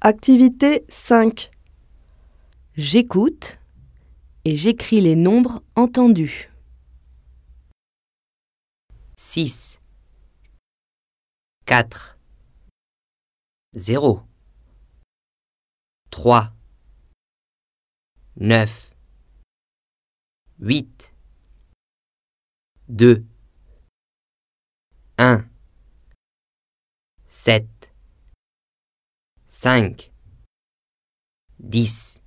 Activité 5. J'écoute et j'écris les nombres entendus. 6, 4, 0, 3, 9, 8, 2, 1, 7, 5, 10.